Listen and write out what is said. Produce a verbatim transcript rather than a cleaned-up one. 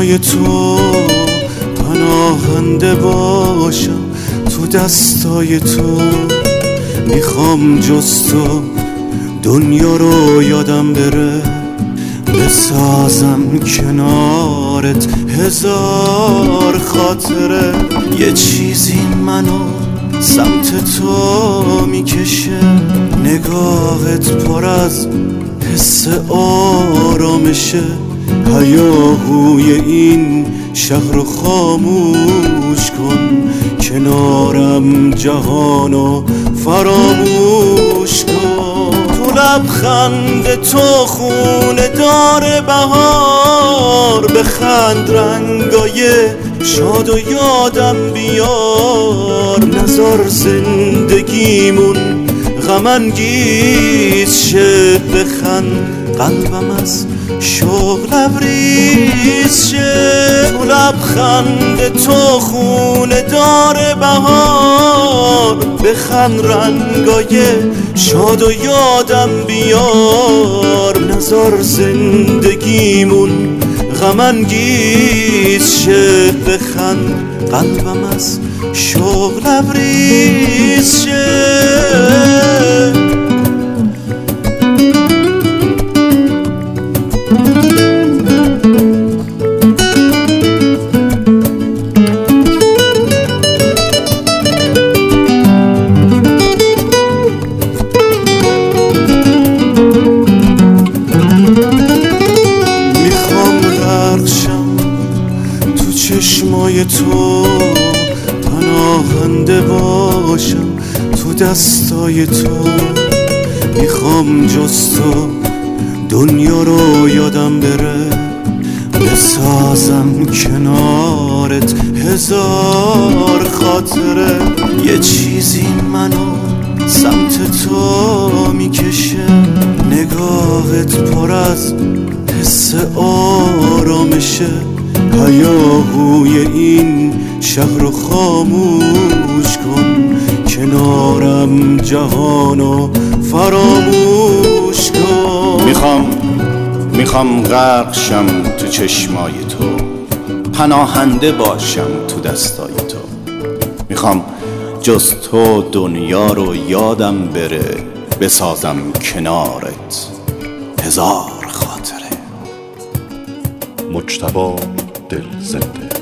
چشمای تو پناهنده باشم تو دستای تو. میخوام جز تو دنیا رو یادم بره، بسازم کنارت هزار خاطره. یه چیزی منو سمت تو میکشه، نگاهت پر از حس آرامشه. هیاهوی این شهر رو خاموش کن، کنارم جهانو فراموش کن. تو لبخند تو خونه داره بهار، بخند رنگای شاد و یادم بیار. نزار زندگیمون غم انگیز شه، بخند قلبم از شوق لبریز شه. تو لبخند تو خونه داره بهار، بخند رنگای شاد و یادم بیار. نزار زندگیمون غم انگیز شه، بخند قلبم از شوق لبریز شه. چشمای تو پناهنده باشم تو دستای تو. میخوام جز تو دنیا رو یادم بره، بسازم کنارت هزار خاطره. یه چیزی منو سمت تو میکشه، نگاهت پر از حس آرامشه. هیاهوی این شهر رو خاموش کن، کنارم جهانو فراموش کن. میخوام میخوام غرق شم تو چشمای تو، پناهنده باشم تو دستای تو. میخوام جز تو دنیا رو یادم بره، بسازم کنارت هزار خاطره. مجتبی دلزنده.